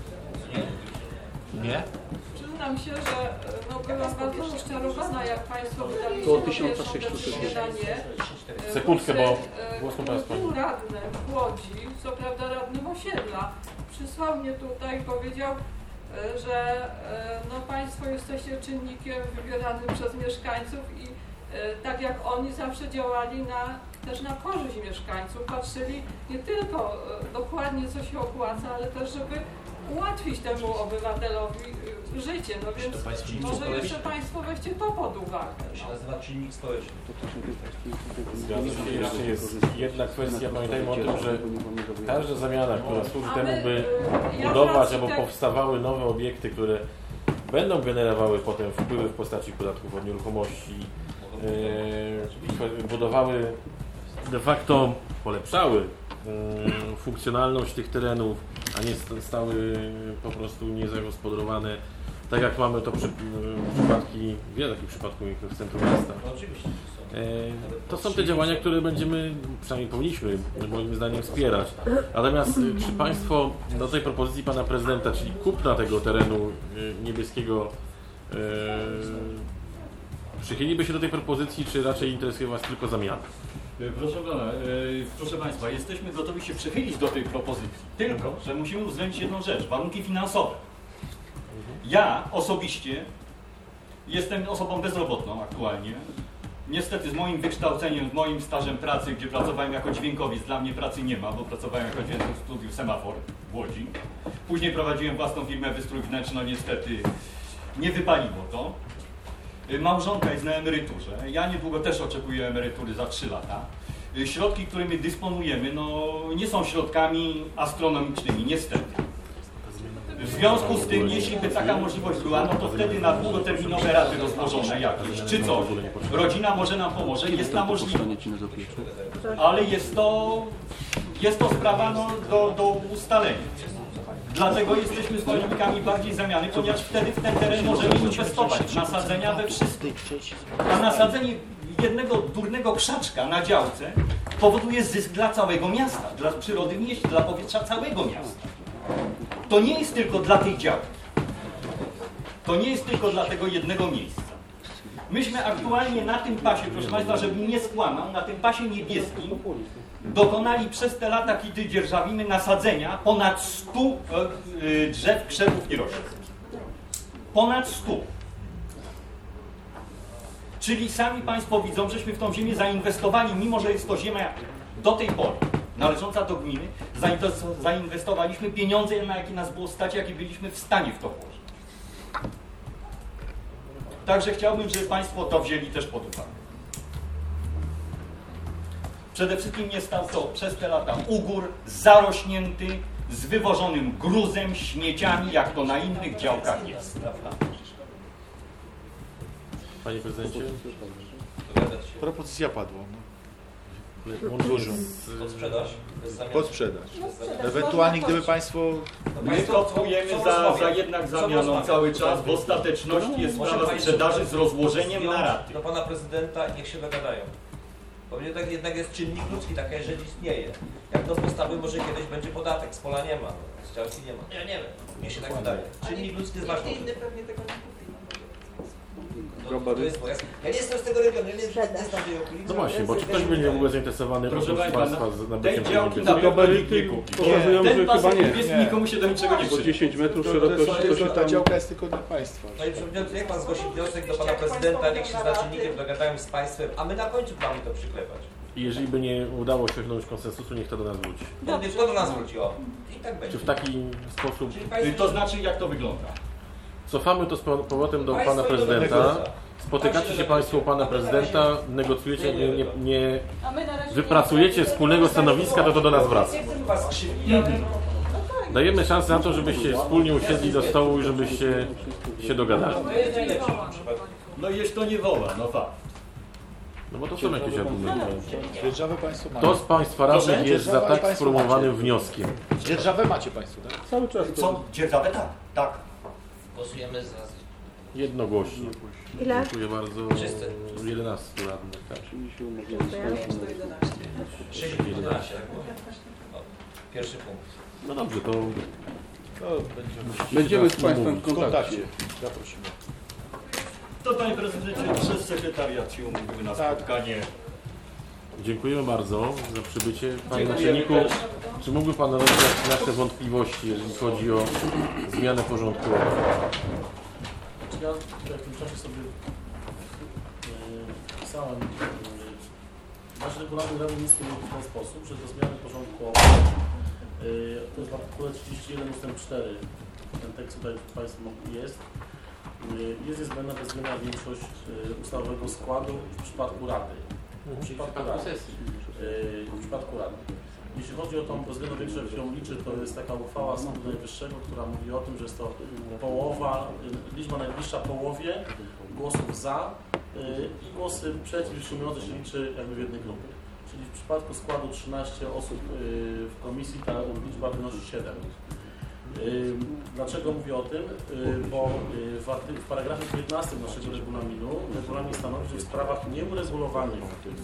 Nie? Przyznam się, że no, byłam bardzo rozczarowana, jak Państwo wydaliście Koło to tysiąc pierwszą sześćset. wydanie. Sekundkę, bo głos ma teraz Był pani. radny w Łodzi, co prawda radnym osiedla, przysłał mnie tutaj i powiedział, e, że e, no, Państwo jesteście czynnikiem wybieranym przez mieszkańców i e, tak jak oni zawsze działali na, też na korzyść mieszkańców, patrzyli nie tylko e, dokładnie co się opłaca, ale też żeby ułatwić temu obywatelowi y, życie, no więc może jeszcze Państwo weźcie to pod uwagę. To się nazywa czynnik społeczny. Zgadza się. Jeszcze jest jedna kwestia, pamiętajmy o tym, że każda zamiana, która służy A temu, my, by y, ja budować z albo racji powstawały nowe obiekty, które będą generowały potem wpływy w postaci podatków od nieruchomości, e, budowały de facto, polepszały e, funkcjonalność tych terenów, a nie st- stały po prostu niezagospodarowane, tak jak mamy to przy, przypadki, wiele takich przypadków w centrum miasta. No oczywiście. E, To są te działania, które będziemy, przynajmniej powinniśmy, moim zdaniem, wspierać. Natomiast e, czy Państwo do tej propozycji Pana Prezydenta, czyli kupna tego terenu e, niebieskiego, e, przychyliby się do tej propozycji, czy raczej interesuje Was tylko zamiana? Proszę pana, e, proszę Państwa, jesteśmy gotowi się przychylić do tej propozycji. Tylko, że musimy uwzględnić jedną rzecz, warunki finansowe. Ja osobiście jestem osobą bezrobotną aktualnie. Niestety z moim wykształceniem, z moim stażem pracy, gdzie pracowałem jako dźwiękowiec, dla mnie pracy nie ma, bo pracowałem jako dźwiękowiec w studiu Semafor w Łodzi. Później prowadziłem własną firmę wystrój wnętrzny, no niestety nie wypaliło to. Małżonka jest na emeryturze. Ja niedługo też oczekuję emerytury za trzy lata. Środki, którymi dysponujemy, no nie są środkami astronomicznymi, niestety. W związku z tym, jeśli by taka możliwość była, no to wtedy na długoterminowe raty rozłożone jakieś, czy coś. Rodzina może nam pomoże, jest na możliwość. Ale jest to, jest to sprawa no, do, do ustalenia. Dlatego jesteśmy zwolennikami bardziej zamiany, ponieważ wtedy w ten teren możemy inwestować. Nasadzenia we wszystkim. A nasadzenie jednego durnego krzaczka na działce powoduje zysk dla całego miasta, dla przyrody w mieście, dla powietrza całego miasta. To nie jest tylko dla tych działek. To nie jest tylko dla tego jednego miejsca. Myśmy aktualnie na tym pasie, proszę Państwa, żebym nie skłamał, na tym pasie niebieskim dokonali przez te lata, kiedy dzierżawimy, nasadzenia ponad stu e, drzew, krzewów i roślin. Ponad stu. Czyli sami Państwo widzą, żeśmy w tą ziemię zainwestowali, mimo że jest to ziemia do tej pory należąca do gminy, zainwestowaliśmy pieniądze, na jakie nas było stać, jakie byliśmy w stanie w to włożyć. Także chciałbym, żeby Państwo to wzięli też pod uwagę. Przede wszystkim nie stał to przez te lata ugór zarośnięty, z wywożonym gruzem, śmieciami, jak to na innych działkach jest. Panie Prezydencie? Propozycja padła. Dużo. Pod sprzedaż? Bez zamiany? Pod sprzedaż. Ewentualnie gdyby Państwo... My pracujemy za, za jednak zamianą cały czas. W ostateczności jest sprawa sprzedaży z rozłożeniem na raty. Do Pana Prezydenta niech się dogadają. Bo jednak, jednak jest czynnik ludzki, taka jeżeli istnieje. Jak do podstawy może kiedyś będzie podatek, z pola nie ma, z działki nie ma. Ja nie wiem, mnie się tak wydaje. Czynnik ludzki jest ważny. Inny pewnie tego nie kupi. To, to jest, bo ja, ja nie jestem z tego regionu, ja nie, nie znam tej okolicy. No właśnie, bo czy ktoś będzie w ogóle zainteresowany Proszę oprócz Państwa, Państwa z tej nabyciem działki tego na niebieskiego? pewno nikt nie kupi. Pokazują, Ten że chyba pasek nie. niebieski Nie. nikomu się do niczego nie Bo przyda. dziesięć metrów To, to, szerokości to się to, ta tam... działka jest tylko dla Państwa. Panie Przewodniczący, jak Pan zgłosi wniosek do Pana Prezydenta, niech się z naczelnikiem dogadają z Państwem, a my na końcu mamy to przyklepać. I jeżeli by nie udało się osiągnąć konsensusu, niech to do nas wróci. To nie to do nas wróci, o. I tak będzie. Czy w taki sposób Czyli państwo- To znaczy, jak to wygląda? cofamy to z powrotem do Państwo Pana idą do Prezydenta, negocjacji. spotykacie się Państwo u Pana Prezydenta, negocjujecie, nie, nie, nie A my na razie wypracujecie wspólnego stanowiska, to to do nas wraca. Nie chcę Was krzywdzić, ale... Dajemy szansę na to, żebyście wspólnie usiedli do stołu i żebyście się dogadali. To jest najlepsze w tym przypadku. No jeż to nie woła, no fakt. No bo to są jakieś argumenty. Dzierżawę Państwo macie. Kto z Państwa radnych jest za tak sformułowanym wnioskiem? Dzierżawę macie Państwo, tak? Cały czas to... Co? Dzierżawę? Tak, tak. Głosujemy za... Jednogłośnie. Ile? Dziękuję bardzo. Wszyscy. jedenastu radnych. Tak. sześć jedenaście, tak było? O, pierwszy punkt. No dobrze, to To będziemy Będziemy z Państwem w w kontakcie. kontakcie. Zaprosimy. To Panie Prezydencie, przez sekretariat się umówimy na Tak. spotkanie. dziękujemy bardzo za przybycie. Panie Dziękujemy Naczelniku, też. czy mógłby Pan rozwiać nasze wątpliwości, jeżeli chodzi o zmianę porządku obrad? Ja w tym czasie sobie e, pisałem, e, nasz regulamin Rady Miejskiej mówi w ten sposób, że do zmiany porządku obrad, e, to jest w artykule trzydzieści jeden ustęp cztery, ten tekst tutaj Państwu jest, e, jest niezbędna bezwzględna większość e, ustawowego składu w przypadku Rady. W przypadku Rady. E, w przypadku Rady. Jeśli chodzi o tą bezwzględną większość, którą liczy, to jest taka uchwała Sądu Najwyższego, która mówi o tym, że jest to połowa, liczba najbliższa połowie głosów za yy, i głosy przeciw wstrzymujące się liczy jakby w jednej grupie. Czyli w przypadku składu trzynaście osób yy, w komisji ta liczba wynosi siedem. Yy, dlaczego mówię o tym? Yy, bo yy, w, arty- w paragrafie piętnastym naszego regulaminu regulamin stanowi, że w sprawach nieuregulowanych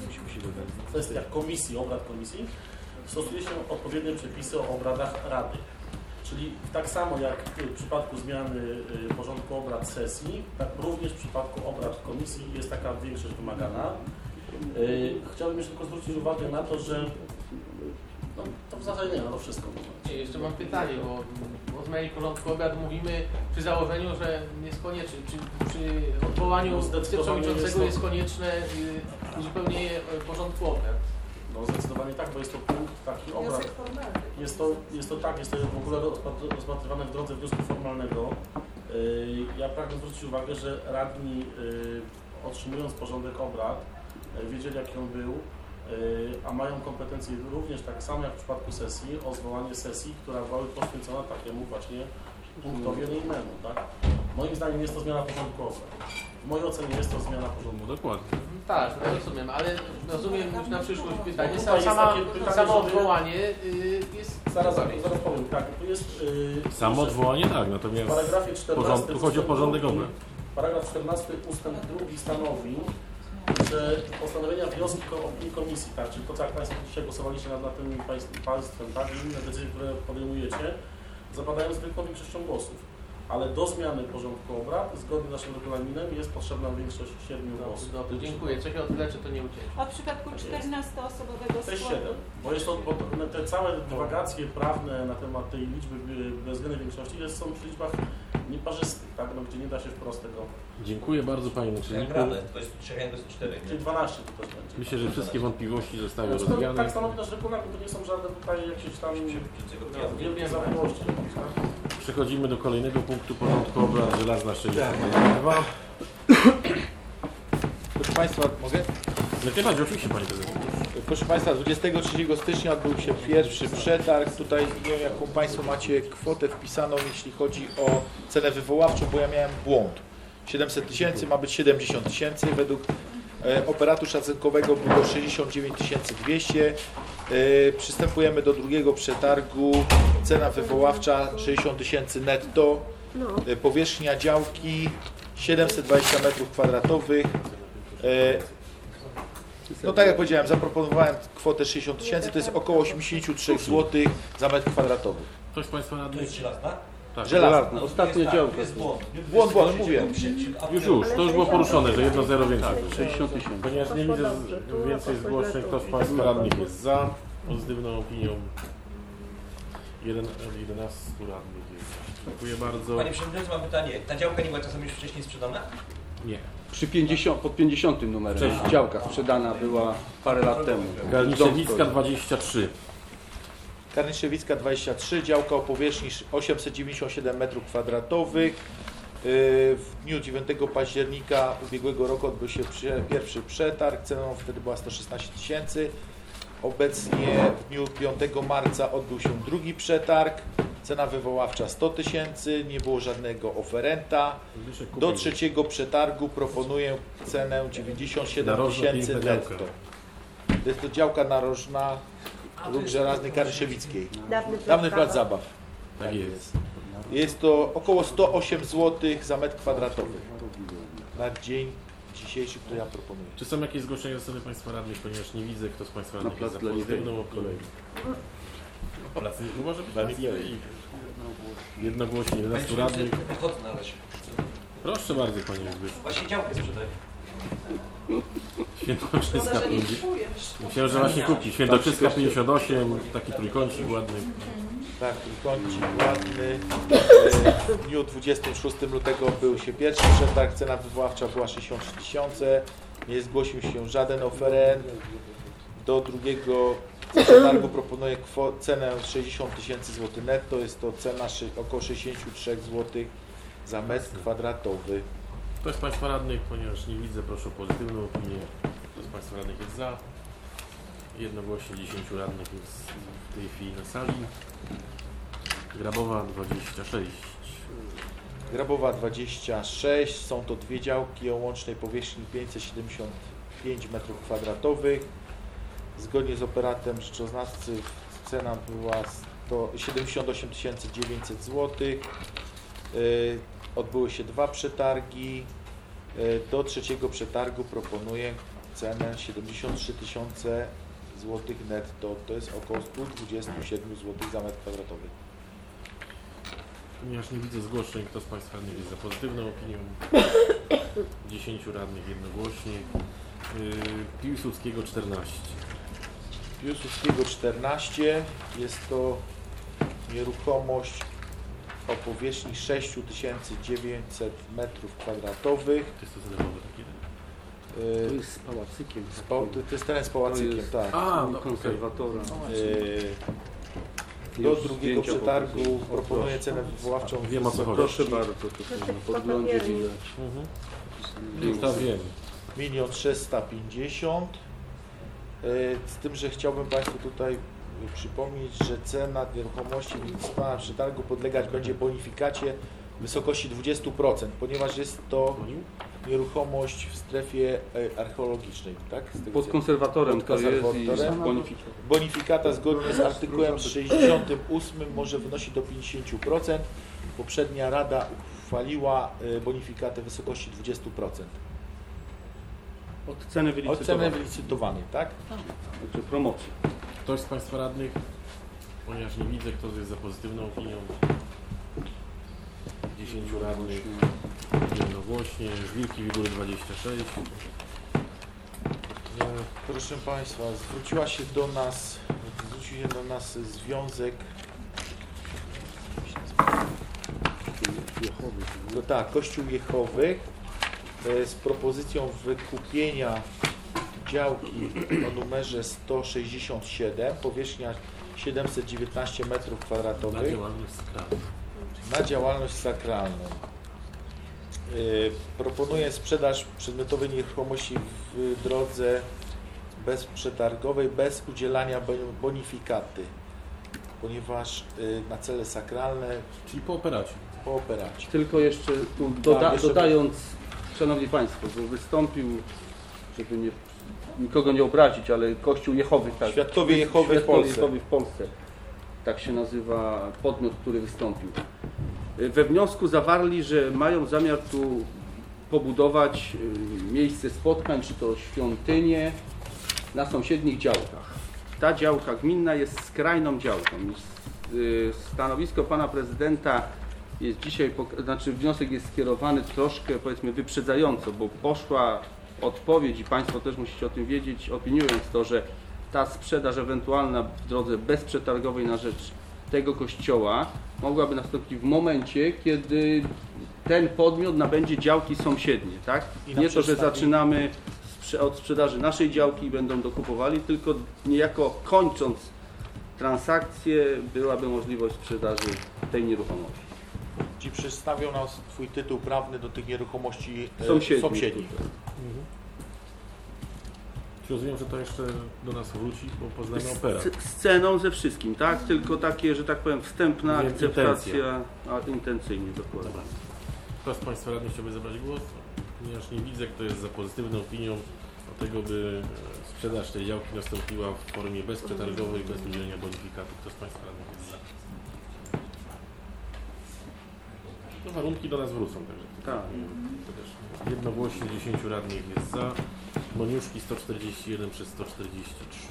w kwestiach komisji, obrad komisji, stosuje się odpowiednie przepisy o obradach Rady. Czyli tak samo jak w przypadku zmiany porządku obrad sesji, tak również w przypadku obrad komisji jest taka większość wymagana. Chciałbym jeszcze tylko zwrócić uwagę na to, że no, to w zasadzie nie, no to wszystko. Nie, jeszcze mam pytanie, bo o zmianie porządku obrad mówimy przy założeniu, że jest konieczne, przy, przy odwołaniu No, zdecydowanie przewodniczącego jest jest to- konieczne y, uzupełnienie y, porządku obrad. No zdecydowanie tak, bo jest to punkt taki obrad. Wniosek formalny. Jest to, jest to tak, jest to w ogóle rozpatr- rozpatrywane w drodze wniosku formalnego. Yy, Ja pragnę zwrócić uwagę, że radni yy, otrzymując porządek obrad yy, wiedzieli jaki on był, yy, a mają kompetencje również tak samo jak w przypadku sesji o zwołanie sesji, która była poświęcona takiemu właśnie punktowi, a nie innemu, tak? Moim zdaniem jest to zmiana porządku obrad. W mojej ocenie jest to zmiana porządku. No dokładnie. Tak, no rozumiem, ale rozumiem już na przyszłość pytanie. Tutaj jest Sama, takie pytanie, samo żeby- odwołanie y, jest... Zaraz, zaraz powiem, tak, tu jest... Yy, Samo odwołanie tak, w natomiast paragrafie czternastym porządku, chodzi o porządek ustęp obrad. drugi- Paragraf czternasty ustęp drugi stanowi, że postanowienia wnioski ko- opinii komisji, tak, czyli to co jak Państwo dzisiaj głosowaliście nad, nad tym państw, państwem, tak, i inne decyzje, które podejmujecie, zapadają zwykłą większością głosów. Ale do zmiany porządku obrad, zgodnie z naszym regulaminem, jest potrzebna większość siedmiu głosów. Dobrze, dziękuję. Co się odleczy, to nie ucieknie. A w przypadku czternastoosobowego To jest składu? siedem, bo jest to, bo te całe dywagacje prawne na temat tej liczby bezwzględnej większości jest, są w liczbach nieparzystych, tak, no, gdzie nie da się wprost tego. Dziękuję bardzo Panie Naczelniku. Radę, to jest trzy, to jest cztery. Czyli dwanaście to też będzie. Myślę, że wszystkie wątpliwości zostały Znaczy, to, rozwiane. tak stanowi nasz regulamin, to nie są żadne tutaj jakieś tam Przewodniczącego wielkie zawiłości. Tak? Przechodzimy do kolejnego punktu porządku obrad, żelazna szczelina. Proszę Państwa, mogę? No nie będzie, oczywiście Panie Prezydencie. Proszę Państwa, dwudziestego trzeciego stycznia odbył się pierwszy przetarg. Tutaj nie wiem, jaką Państwo macie kwotę wpisaną, jeśli chodzi o cenę wywoławczą, bo ja miałem błąd. siedemset tysięcy, ma być siedemdziesiąt tysięcy. Według e, operatu szacunkowego było sześćdziesiąt dziewięć tysięcy dwieście. E, przystępujemy do drugiego przetargu. Cena wywoławcza sześćdziesiąt tysięcy netto. E, powierzchnia działki siedemset dwadzieścia metrów kwadratowych. E, No tak jak powiedziałem, zaproponowałem kwotę sześćdziesiąt tysięcy, to jest około osiemdziesiąt trzy złotych za metr kwadratowy. Ktoś z Państwa To radnych? jest żelazna? Tak. Żelazna. No, Ostatnia to jest działka. Tak, to jest błąd. Błąd, błąd, mówię. Już, już, to już było poruszone, że jedno zero więcej. sześćdziesiąt tysięcy. Ponieważ nie widzę z- więcej zgłoszeń, kto z Państwa radnych jest za pozytywną opinią? Jeden, jedenastu radnych jest. Dziękuję bardzo. Panie Przewodniczący, mam pytanie. Ta działka nie była czasem już wcześniej sprzedana? Nie. Przy pięćdziesiątym, pod pięćdziesiątym numerem Wcześniej. działka sprzedana była parę lat temu. Garniczewicka dwadzieścia trzy. Karniszewicka dwadzieścia trzy, działka o powierzchni osiemset dziewięćdziesiąt siedem metrów kwadratowych. W dniu dziewiątego października ubiegłego roku odbył się prze- pierwszy przetarg, ceną wtedy była sto szesnaście tysięcy. Obecnie w dniu piątego marca odbył się drugi przetarg, cena wywoławcza sto tysięcy, nie było żadnego oferenta. Do trzeciego przetargu proponuję cenę dziewięćdziesiąt siedem tysięcy netto. To jest to działka narożna lub żelaznej Karniszewickiej. Dawny plac zabaw. Tak jest. Jest to około sto osiem złotych za metr kwadratowy na dzień dzisiejszy, który ja proponuję. Czy są jakieś zgłoszenia ze strony Państwa radnych, ponieważ nie widzę, kto z Państwa Na radnych plac jest za dla pozytywną opinią? Plac nie może być plac Niewoli. Jednogłośnie jedenastu radnych. Wychodzę na razie. Proszę bardzo, Panie Zbyszku. Właśnie działkę sprzedaję. Świętokrzyska pięćdziesiąt. Myślałem, że właśnie kupi. Świętokrzyska pięćdziesiąt osiem, taki trójkącik ładny. Tak, trójkącik ładny. W dniu dwudziestego szóstego lutego odbył się pierwszy przetarg, cena wywoławcza była sześćdziesiąt trzy tysiące. Nie zgłosił się żaden oferent. Do drugiego przetargu proponuję kwo- cenę sześćdziesiąt tysięcy złotych netto. Jest to cena sze- około sześćdziesiąt trzy złotych za metr kwadratowy. Ktoś z Państwa radnych, ponieważ nie widzę, proszę o pozytywną opinię. Kto z Państwa radnych jest za? Jednogłośnie dziesięciu radnych jest w tej chwili na sali. Grabowa dwadzieścia sześć. Grabowa dwadzieścia sześć, są to dwie działki o łącznej powierzchni pięćset siedemdziesiąt pięć metrów kwadratowych. Zgodnie z operatem rzeczoznawcy cena była sto siedemdziesiąt osiem tysięcy dziewięćset złotych. Yy, Odbyły się dwa przetargi. Yy, Do trzeciego przetargu proponuję cenę siedemdziesiąt trzy tysiące złotych netto. To jest około sto dwadzieścia siedem złotych za metr kwadratowy. Ponieważ nie widzę zgłoszeń, kto z Państwa radnych jest za pozytywną opinią? dziesięciu radnych jednogłośnie. Yy, Piłsudskiego czternaście. Piłsudskiego czternaście, jest to nieruchomość o powierzchni sześć tysięcy dziewięćset metrów kwadratowych. To jest to zalewowe takie. To Yy, jest z pałacykiem. z pał- To jest teren z pałacykiem, To jest- tak. A, no, konserwatora. Yy, Do Już drugiego zdjęcia przetargu pokazuję. O, proponuję proszę. cenę wywoławczą. w Wiem, o co chodzi. Proszę wysokości bardzo, tutaj na podglądzie widać. Mhm. Już to wiem. milion trzysta pięćdziesiąt. Yy, Z tym, że chciałbym Państwu tutaj przypomnieć, że cena nieruchomości wylicytowana w przetargu podlegać będzie bonifikacie w wysokości dwadzieścia procent, ponieważ jest to nieruchomość w strefie e, archeologicznej, tak? Z tego Pod co- konserwatorem Pod to jest i konserwatorem. bonifikacja. Bonifikata zgodnie z artykułem sześćdziesiątym ósmym może wynosić do pięćdziesiąt procent. Poprzednia Rada uchwaliła e, bonifikatę w wysokości dwadzieścia procent. Od ceny Od ceny wylicytowanej. wylicytowanej, tak? Także promocji. Ktoś z Państwa radnych, ponieważ nie widzę, kto jest za pozytywną opinią? dziesięciu radnych jednogłośnie. Wilki Wigury dwadzieścia sześć. E, Proszę Państwa, zwróciła się do nas, zwrócił się do nas związek, no tak, Kościół Jehowych e, z propozycją wykupienia działki o numerze sto sześćdziesiąt siedem, powierzchnia siedemset dziewiętnaście metrów Na kwadratowych działalność skrajną. na działalność sakralną. Yy, Proponuję sprzedaż przedmiotowej nieruchomości w drodze bezprzetargowej, bez udzielania boni- bonifikaty, ponieważ yy, na cele sakralne Czyli po operacie. po operacie. Tylko jeszcze tu doda Tak, jeszcze- dodając, Szanowni Państwo, bo wystąpił, żeby nie, nikogo nie obrazić, ale Kościół Jehowy, tak. Świadkowie Jehowy w Świadkowie Polsce. Jehowy w Polsce. Tak się nazywa podmiot, który wystąpił. We wniosku zawarli, że mają zamiar tu pobudować y, miejsce spotkań, czy to świątynię na sąsiednich działkach. Ta działka gminna jest skrajną działką. Stanowisko pana prezydenta jest dzisiaj, znaczy wniosek jest skierowany troszkę, powiedzmy, wyprzedzająco, bo poszła odpowiedź i państwo też musicie o tym wiedzieć, opiniując to, że ta sprzedaż ewentualna w drodze bezprzetargowej na rzecz tego kościoła mogłaby nastąpić w momencie, kiedy ten podmiot nabędzie działki sąsiednie, tak? Nie to, że zaczynamy od sprzedaży naszej działki i będą dokupowali, tylko niejako kończąc transakcję byłaby możliwość sprzedaży tej nieruchomości. Ci przedstawią nas Twój tytuł prawny do tych nieruchomości e, Sąsiednich. sąsiednich. Mhm. Czy rozumiem, że to jeszcze do nas wróci, bo poznamy operę. Z, z ceną ze wszystkim, tak? Tylko takie, że tak powiem, wstępna Więc akceptacja, a intencyjnie dokładnie. Dobra. Kto z Państwa radnych chciałby zabrać głos? Ponieważ nie widzę, kto jest za pozytywną opinią o tego, by sprzedaż tej działki nastąpiła w formie bezprzetargowej, bez udzielenia bonifikaty. Kto z Państwa radnych jest za? To warunki do nas wrócą, także Tak. to też jednogłośnie dziesięciu radnych jest za. Moniuszki sto czterdzieści jeden przez sto czterdzieści trzy.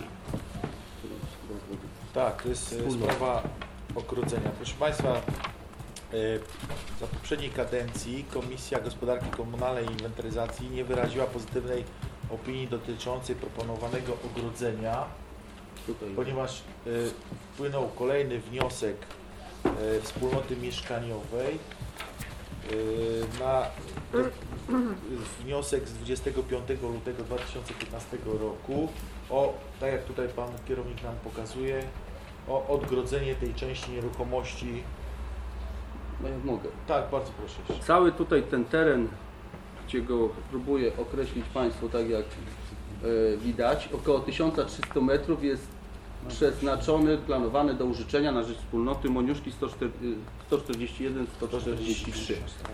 Tak, to jest e, sprawa ogrodzenia. Proszę Państwa, e, za poprzedniej kadencji Komisja Gospodarki Komunalnej i Inwentaryzacji nie wyraziła pozytywnej opinii dotyczącej proponowanego ogrodzenia, Tutaj. ponieważ e, wpłynął kolejny wniosek e, wspólnoty mieszkaniowej e, na do, wniosek z dwudziestego piątego lutego dwa tysiące piętnastego roku o, tak jak tutaj Pan kierownik nam pokazuje, o odgrodzenie tej części nieruchomości. No ja mogę. Tak, bardzo proszę jeszcze. Cały tutaj ten teren, gdzie go próbuję określić Państwu, tak jak e, widać, około tysiąc trzysta metrów jest przeznaczony, planowany do użyczenia na rzecz wspólnoty Moniuszki sto czterdzieści jeden sto czterdzieści trzy.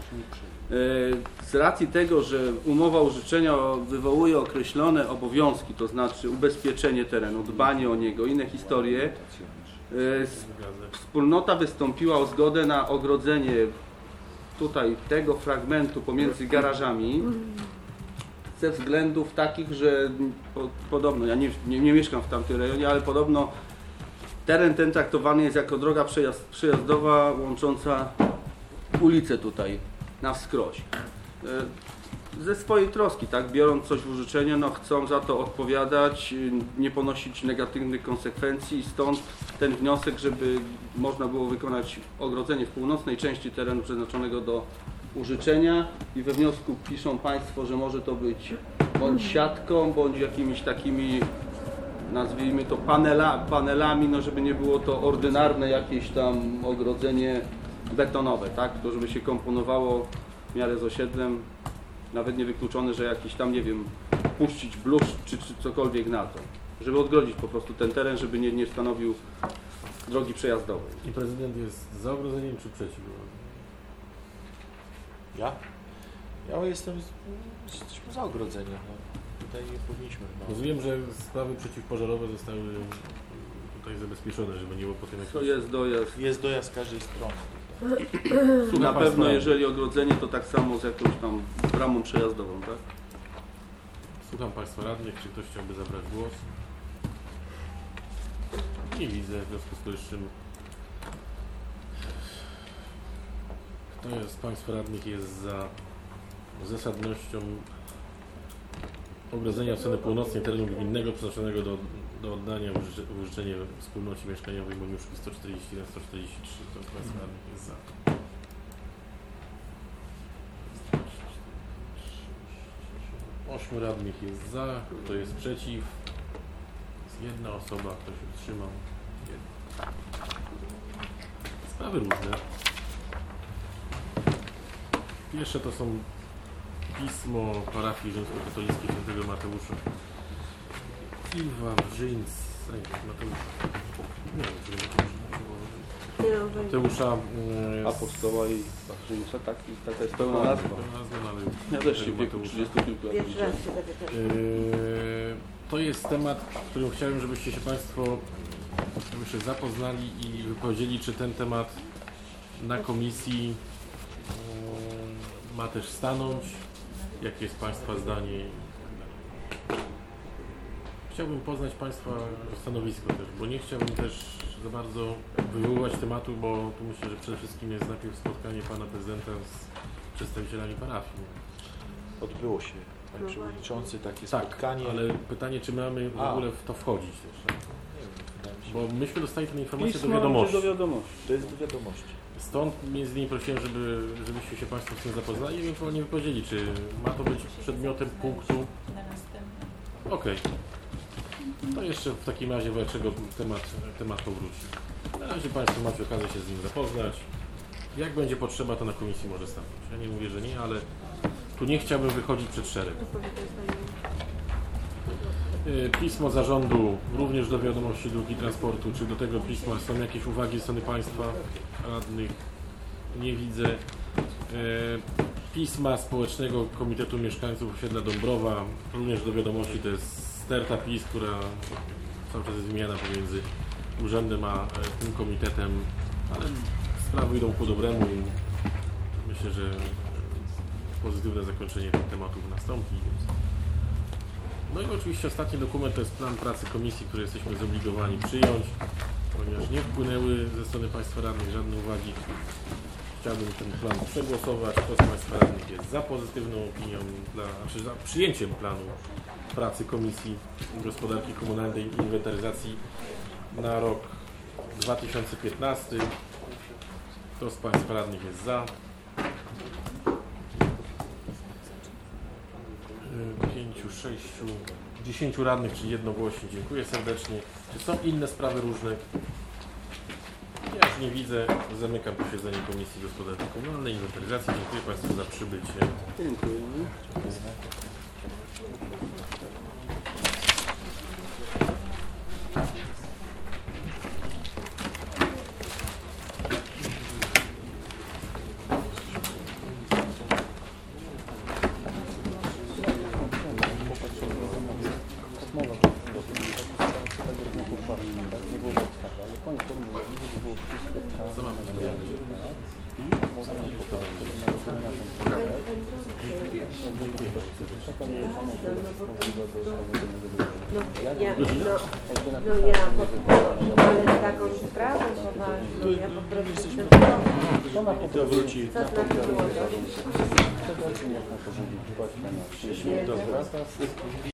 Z racji tego, że umowa użyczenia wywołuje określone obowiązki, to znaczy ubezpieczenie terenu, dbanie o niego, inne historie, wspólnota wystąpiła o zgodę na ogrodzenie tutaj tego fragmentu pomiędzy garażami ze względów takich, że po, podobno, ja nie, nie, nie mieszkam w tamtym rejonie, ale podobno teren ten traktowany jest jako droga przejazd, przejazdowa łącząca ulicę tutaj na wskroś. Ze swojej troski, tak, biorąc coś w użyczenie, no chcą za to odpowiadać, nie ponosić negatywnych konsekwencji i stąd ten wniosek, żeby można było wykonać ogrodzenie w północnej części terenu przeznaczonego do użyczenia i we wniosku piszą Państwo, że może to być bądź siatką, bądź jakimiś takimi, nazwijmy to panela, panelami, no żeby nie było to ordynarne jakieś tam ogrodzenie betonowe, tak, to żeby się komponowało w miarę z osiedlem, nawet nie wykluczone, że jakiś tam, nie wiem, puścić bluszcz czy, czy cokolwiek na to, żeby odgrodzić po prostu ten teren, żeby nie, nie stanowił drogi przejazdowej. I prezydent jest za ogrodzeniem czy przeciw? Ja? Ja jestem, jesteśmy za ogrodzeniem. No. Tutaj nie powinniśmy. No. Rozumiem, że sprawy przeciwpożarowe zostały tutaj zabezpieczone, żeby nie było potem jakichś... To jest dojazd. Jest dojazd z każdej strony. Na pewno jeżeli ogrodzenie, to tak samo z jakąś tam bramą przejazdową, tak? Słucham Państwa radnych, czy ktoś chciałby zabrać głos? Nie widzę, w związku z powyższym kto jest z Państwa radnych jest za zasadnością ogrodzenia strony północnej terenu gminnego przeznaczonego do, do oddania w użyczenie wspólnocie mieszkaniowej Moniuszki sto czterdzieści jeden sto czterdzieści trzy. Kto z Państwa radnych jest za? Ośmiu radnych jest za, kto jest przeciw? Jest jedna osoba, kto się wstrzymał. Jedna. Sprawy różne. Pierwsze to są pismo parafii rzymskokatolickiej świętego Mateusza i Wawrzyńc, Mateusza, nie wiem, czy Mateusza, Mateusza e, Apostoła i Wawrzyńca, tak, taka jest pełna nazwa. pełna nazwa, no, ale Ja też się w wieku Mateusza. trzydziestu kilku lat widziałem. Yy, To jest temat, którym chciałem, żebyście się Państwo jeszcze zapoznali i wypowiedzieli, czy ten temat na komisji yy, ma też stanąć, jakie jest Państwa zdanie. Chciałbym poznać Państwa stanowisko też, bo nie chciałbym też za bardzo wywoływać tematu, bo tu myślę, że przede wszystkim jest najpierw spotkanie Pana Prezydenta z przedstawicielami parafii. Odbyło się, Panie Przewodniczący, takie Tak, spotkanie. ale pytanie, czy mamy w A. ogóle w to wchodzić też. Nie wiem, wydaje mi się, Bo myśmy dostali tę informację Pismo do wiadomości. do wiadomości. to jest do wiadomości. Stąd między innymi prosiłem, żeby, żebyście się Państwo z tym zapoznali i ewentualnie wypowiedzieli, czy ma to być przedmiotem punktu. Na następnym. Okej. To jeszcze w takim razie dlaczego temat, temat powróci. Na razie Państwo macie okazję się z nim zapoznać. Jak będzie potrzeba, to na komisji może stanąć. Ja nie mówię, że nie, ale tu nie chciałbym wychodzić przed szereg. Y, Pismo zarządu również do wiadomości dróg i transportu. Czy do tego pisma są jakieś uwagi ze strony Państwa radnych? Nie widzę. Y, Pisma Społecznego Komitetu Mieszkańców Osiedla Dąbrowa, również do wiadomości, to jest sterta PiS, która cały czas jest wymiana pomiędzy urzędem a e, tym komitetem, ale sprawy idą ku dobremu i myślę, że e, pozytywne zakończenie tych tematów nastąpi. No i oczywiście ostatni dokument to jest plan pracy komisji, który jesteśmy zobligowani przyjąć, ponieważ nie wpłynęły ze strony Państwa radnych żadne uwagi. Chciałbym ten plan przegłosować. Kto z Państwa radnych jest za pozytywną opinią, dla, znaczy za przyjęciem planu pracy Komisji Gospodarki Komunalnej i Inwentaryzacji na rok dwa tysiące piętnasty. Kto z Państwa radnych jest za? Pięciu, sześciu, dziesięciu radnych, czyli jednogłośnie. Dziękuję serdecznie. Czy są inne sprawy różne? Ja już nie widzę. Zamykam posiedzenie Komisji Gospodarki Komunalnej i Inwentaryzacji. Dziękuję Państwu za przybycie. Dziękuję. Co mamy w tym? No ja, no, no ja, ale taką sprawę poważną, ja po prostu chcę To wróci. co znaczyło to? Dobra.